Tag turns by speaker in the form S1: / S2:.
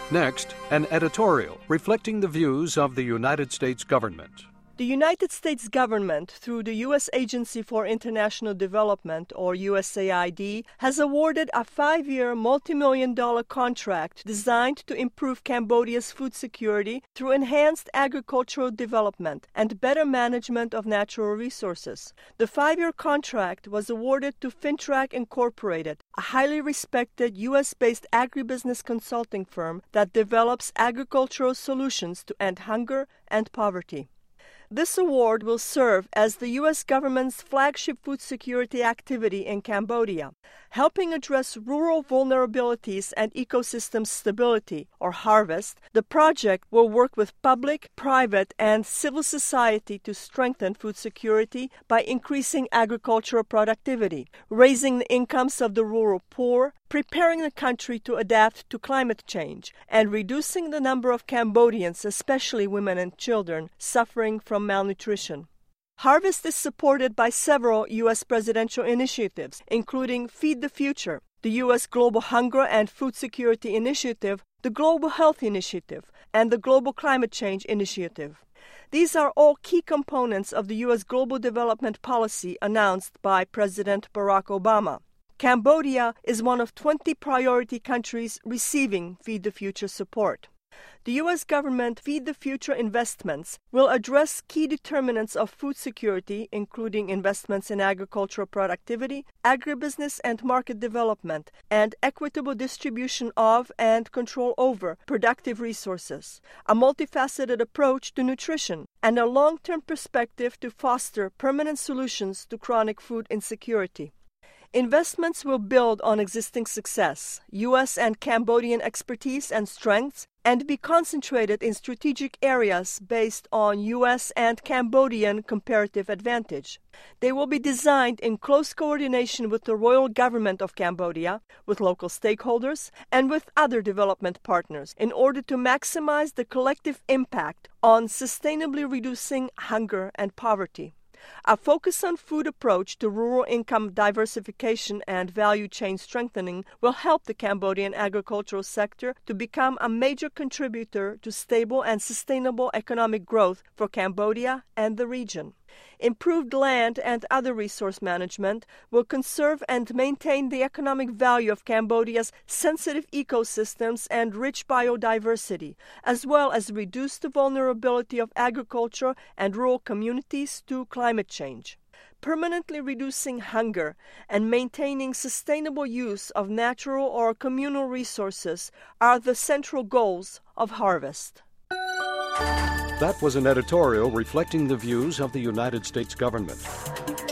S1: Next, an editorial reflecting the views of the United States government.
S2: The United States government, through the U.S. Agency for International Development, or USAID, has awarded a 5-year multi-million-dollar contract designed to improve Cambodia's food security through enhanced agricultural development and better management of natural resources. The 5-year contract was awarded to Fintrac Incorporated, a highly respected U.S.-based agribusiness consulting firm that develops agricultural solutions to end hunger and poverty. This award will serve as the U.S. government's flagship food security activity in Cambodia, helping address rural vulnerabilities and ecosystem stability, or HARVEST. The project will work with public, private, and civil society to strengthen food security by increasing agricultural productivity, raising the incomes of the rural poor, preparing the country to adapt to climate change, and reducing the number of Cambodians, especially women and children, suffering from malnutrition. HARVEST is supported by several U.S. presidential initiatives, including Feed the Future, the U.S. Global Hunger and Food Security Initiative, the Global Health Initiative, and the Global Climate Change Initiative. These are all key components of the U.S. global development policy announced by President Barack Obama. Cambodia is one of 20 priority countries receiving Feed the Future support. The U.S. government Feed the Future investments will address key determinants of food security, including investments in agricultural productivity, agribusiness and market development, and equitable distribution of and control over productive resources, a multifaceted approach to nutrition, and a long-term perspective to foster permanent solutions to chronic food insecurity. Investments will build on existing success, U.S. and Cambodian expertise and strengths, and be concentrated in strategic areas based on U.S. and Cambodian comparative advantage. They will be designed in close coordination with the royal government of Cambodia, with local stakeholders, and with other development partners in order to maximize the collective impact on sustainably reducing hunger and poverty. A focus on food approach to rural income diversification and value chain strengthening will help the Cambodian agricultural sector to become a major contributor to stable and sustainable economic growth for Cambodia and the region. Improved land and other resource management will conserve and maintain the economic value of Cambodia's sensitive ecosystems and rich biodiversity, as well as reduce the vulnerability of agriculture and rural communities to climate change. Permanently reducing hunger and maintaining sustainable use of natural or communal resources are the central goals of HARVEST.
S1: That was an editorial reflecting the views of the United States government.